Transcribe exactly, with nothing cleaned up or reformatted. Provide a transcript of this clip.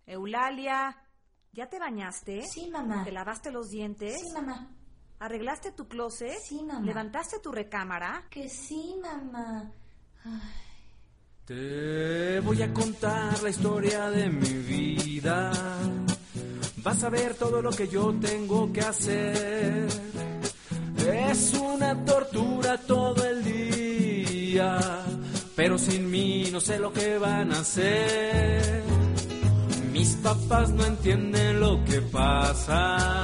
Eulalia, ¿ya te bañaste? Sí, mamá. ¿Te lavaste los dientes? Sí, mamá. ¿Arreglaste tu closet? Sí, mamá. ¿Levantaste tu recámara? Que sí, mamá. Ay. Te voy a contar la historia de mi vida. Vas a ver todo lo que yo tengo que hacer. Es una tortura todo el día, pero sin mí no sé lo que van a hacer. Mis papás no entienden lo que pasa.